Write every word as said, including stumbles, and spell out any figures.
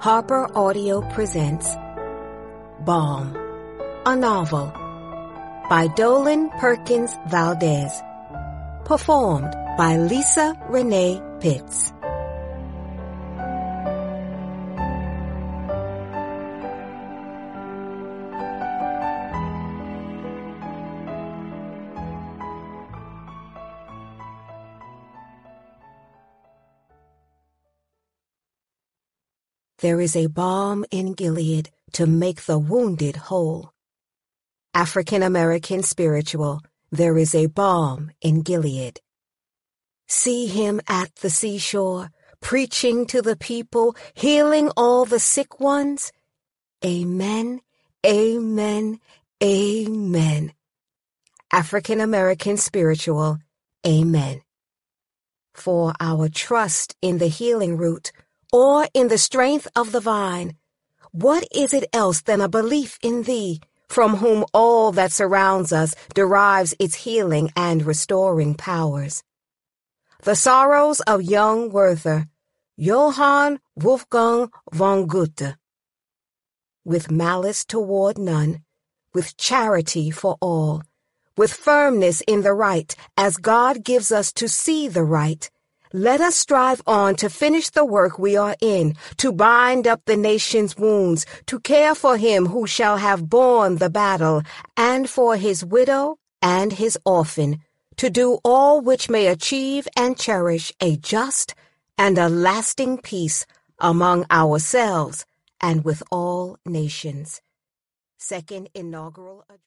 Harper Audio presents Balm, a novel by Dolan Perkins Valdez, performed by Lisa Renee Pitts. There is a balm in Gilead to make the wounded whole. African American spiritual, there is a balm in Gilead. See him at the seashore, preaching to the people, healing all the sick ones. Amen, amen, amen. African American spiritual, amen. For our trust in the healing root, or in the strength of the vine, what is it else than a belief in thee, from whom all that surrounds us derives its healing and restoring powers? The sorrows of young Werther, Johann Wolfgang von Goethe. With malice toward none, with charity for all, with firmness in the right, as God gives us to see the right, let us strive on to finish the work we are in, to bind up the nation's wounds, to care for him who shall have borne the battle, and for his widow and his orphan, to do all which may achieve and cherish a just and a lasting peace among ourselves and with all nations. Second Inaugural Address.